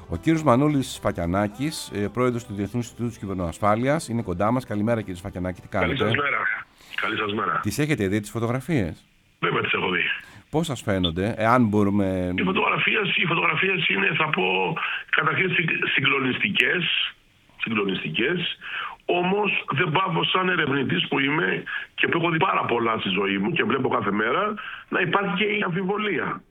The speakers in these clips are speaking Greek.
Ο κύριος Μανώλης Σφακιανάκης, πρόεδρος του Διεθνούς Ινστιτούτου Κυβερνοασφάλειας, είναι κοντά μας. Καλημέρα, κύριε Σφακιανάκη, τι κάνετε? Καλή σας μέρα. Καλή σας μέρα. Τις έχετε δει τις φωτογραφίες? Βέβαια τις έχω δει. Πώς σας φαίνονται, εάν μπορούμε... Οι φωτογραφίες είναι, θα πω, καταρχήν συγκλονιστικές. Όμως δεν πάω σαν ερευνητής που είμαι και που έχω δει πάρα πολλά στη ζωή μου και βλέπω κάθε μέρα, να υπάρχει και η αμφιβολία.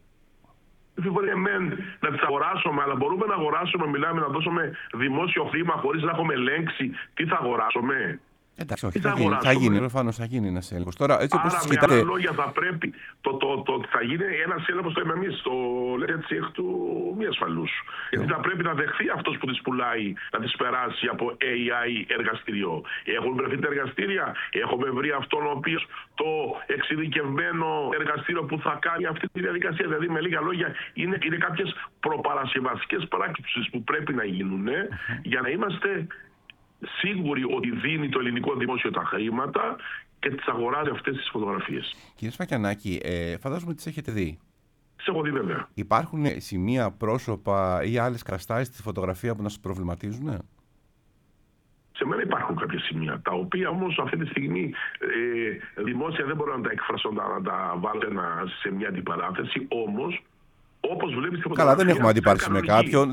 Να τις αγοράσουμε, αλλά μπορούμε να αγοράσουμε, μιλάμε, να δώσουμε δημόσιο χρήμα χωρίς να έχουμε ελέγξει τι θα αγοράσουμε? Εντάξει, όχι, θα γίνει, προφανώς θα γίνει ένας έλεγχος. Τώρα, έτσι όπως με άλλα λόγια, θα πρέπει, θα γίνει ένας έλεγχος, το λέμε εμείς, το λέτε έτσι, εκ του μη ασφαλούς. Γιατί θα πρέπει να δεχθεί αυτός που τις πουλάει, να τις περάσει από AI εργαστήριο. Έχουν βρεθεί τα εργαστήρια, έχουμε βρει αυτόν ο οποίος το εξειδικευμένο εργαστήριο που θα κάνει αυτή τη διαδικασία. Δηλαδή, με λίγα λόγια, είναι κάποιες προπαρασκευαστικές πράξεις που πρέπει να γίνουν για να είμαστε σίγουροι ότι δίνει το ελληνικό δημόσιο τα χρήματα και τις αγοράζει αυτές τις φωτογραφίες. Κύριε Σφακιανάκη, φαντάζομαι τις έχετε δει. Τις έχω δει, βέβαια. Υπάρχουν σημεία, πρόσωπα ή άλλες καταστάσεις στη φωτογραφία που να σας προβληματίζουν? Σε μένα υπάρχουν κάποια σημεία, τα οποία όμως αυτή τη στιγμή δημόσια δεν μπορώ να τα εκφράσω, να τα βάλω σε μια αντιπαράθεση, όμως όπως βλέπεις, καλά, δεν έχουμε αντιπαράθεση με κάποιον.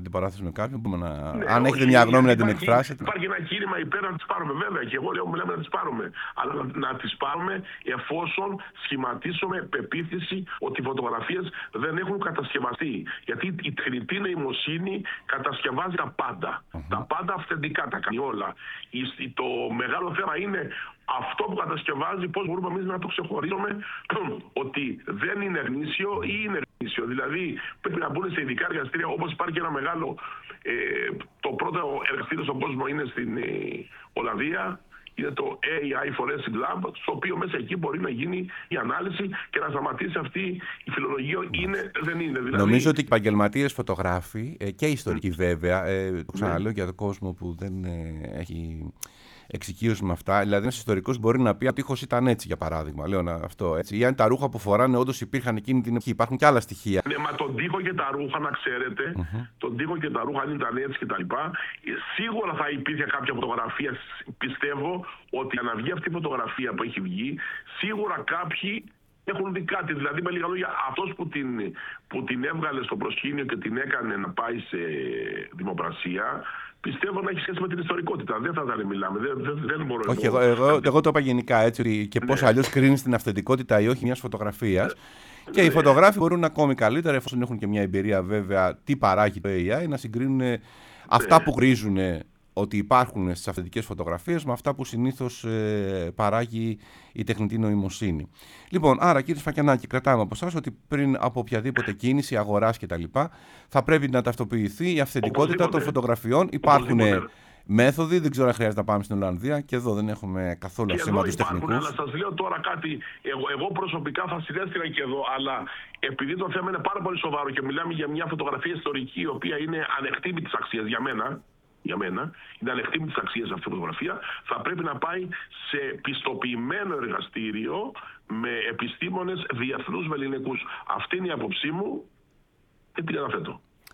Αν έχετε μια γνώμη να την εκφράσετε. Υπάρχει ένα κίνημα υπέρ να τις πάρουμε, βέβαια, και εγώ λέω μου λέμε να τις πάρουμε. Αλλά να τις πάρουμε εφόσον σχηματίσουμε πεποίθηση ότι οι φωτογραφίες δεν έχουν κατασκευαστεί. Γιατί η τεχνητή νοημοσύνη κατασκευάζει τα πάντα. Τα πάντα αυθεντικά, τα κάνει όλα. Το μεγάλο θέμα είναι αυτό που κατασκευάζει, πώς μπορούμε εμείς να το ξεχωρίζουμε ότι δεν είναι γνήσιο ή είναι γνήσιο. Δηλαδή πρέπει να μπουν σε ειδικά εργαστήρια, όπως υπάρχει ένα μεγάλο, το πρώτο εργαστήριο στον κόσμο είναι στην Ολλανδία, είναι το AI Forensic Lab, στο οποίο μέσα εκεί μπορεί να γίνει η ανάλυση και να σταματήσει αυτή η φιλολογία, είναι, δεν είναι. Δηλαδή... Νομίζω ότι οι επαγγελματίες φωτογράφοι και ιστορικοί βέβαια, το ξαναλέω για τον κόσμο που δεν έχει εξοικείωση με αυτά. Δηλαδή, ένας ιστορικός μπορεί να πει: ο τείχος ήταν έτσι, για παράδειγμα. Λέω αυτό έτσι. Ή αν τα ρούχα που φοράνε όντως υπήρχαν εκείνη την εποχή. Υπάρχουν και άλλα στοιχεία. Ναι, μα τον τείχο και τα ρούχα, να ξέρετε, τον τείχο και τα ρούχα, αν ήταν έτσι κτλ. Σίγουρα θα υπήρχε κάποια φωτογραφία. Πιστεύω ότι για να βγει αυτή η φωτογραφία που έχει βγει, σίγουρα κάποιοι έχουν δει κάτι. Δηλαδή, με λίγα λόγια, αυτός που την έβγαλε στο προσκήνιο και την έκανε να πάει σε δημοπρασία, πιστεύω να έχει σχέση με την ιστορικότητα. Δεν θα τα μιλάμε. Δεν μπορώ. Όχι, εγώ το είπα γενικά έτσι. Και πώς αλλιώς κρίνεις την αυθεντικότητα ή όχι μιας φωτογραφίας. Και οι φωτογράφοι μπορούν ακόμη καλύτερα, εφόσον έχουν και μια εμπειρία βέβαια, τι παράγει το AI, να συγκρίνουν αυτά που χρήζουν ότι υπάρχουν στις αυθεντικές φωτογραφίες με αυτά που συνήθως παράγει η τεχνητή νοημοσύνη. Λοιπόν, άρα κύριε Σφακιανάκη, κρατάμε από εσάς ότι πριν από οποιαδήποτε κίνηση, αγοράς κτλ. Θα πρέπει να ταυτοποιηθεί η αυθεντικότητα των φωτογραφιών. Υπάρχουν μέθοδοι, δεν ξέρω αν χρειάζεται να πάμε στην Ολλανδία, και εδώ δεν έχουμε καθόλου ασήμαντους τεχνικούς. Αλλά σας λέω τώρα κάτι, εγώ προσωπικά θα συνέστηνα και εδώ, αλλά επειδή το θέμα είναι πάρα πολύ σοβαρό και μιλάμε για μια φωτογραφία ιστορική, η οποία είναι ανεκτήμητης αξίας για μένα, είναι ανεκτήμητης αξίας αυτή η φωτογραφία, θα πρέπει να πάει σε πιστοποιημένο εργαστήριο με επιστήμονες διεθνούς βεληνικούς. Αυτή είναι η άποψή μου και την αναθέτω.